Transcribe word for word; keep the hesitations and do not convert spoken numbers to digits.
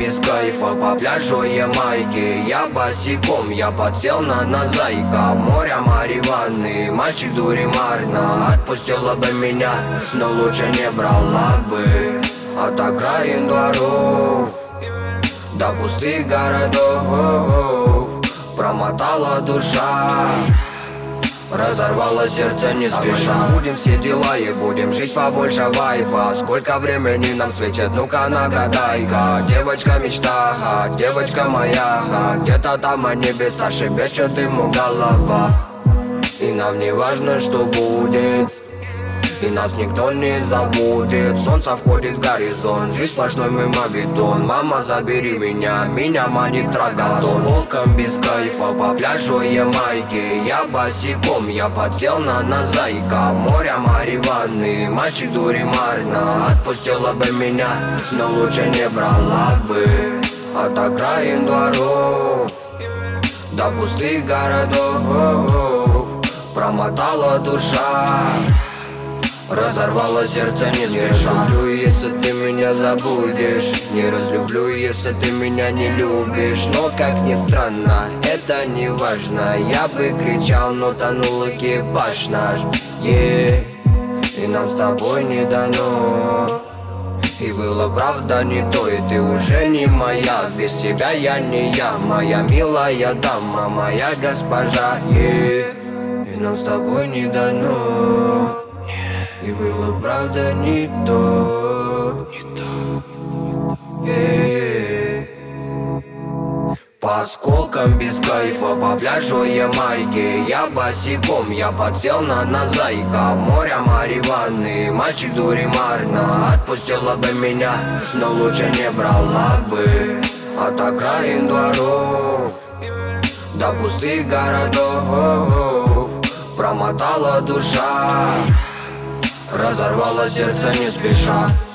без кайфа по пляжу Ямайки. Я босиком, я подсел на назайка. Море Мариванны, мальчик дуримарно. Отпустила бы меня, но лучше не брала бы. От окраин дворов до пустых городов промотала душа, разорвало сердце не спеша. Будем все дела и будем жить побольше вайпа. Сколько времени нам светит, ну-ка нагадай-ка. Девочка мечта, девочка моя, где-то там на небеса шепчет ему голова. И нам не важно, что будет, и нас никто не забудет. Солнце входит в горизонт, жизнь сплошной мимовидон. Мама, забери меня, меня манит трагатон. Осколком без кайфа по пляжу Ямайки. Я босиком, я подсел на назайка. Море Мариванны, мальчик дуримарно. Отпустила бы меня, но лучше не брала бы. От окраин дворов до пустых городов промотала душа, разорвало сердце не спеша. Не разлюблю, если ты меня забудешь. Не разлюблю, если ты меня не любишь. Но как ни странно, это не важно. Я бы кричал, но тонул экипаж наш. Yeah. И нам с тобой не дано. И было правда не то, и ты уже не моя. Без тебя я не я, моя милая дама, моя госпожа. Yeah. И нам с тобой не дано. И было правда не то, yeah. По осколкам без кайфа по пляжу Ямайки. Я босиком, я подсел на назайка. Море Мариванны, мальчик дуримарно. Отпустила бы меня, но лучше не брала бы. От окраин дворов до пустых городов промотала душа, разорвало сердце не спеша.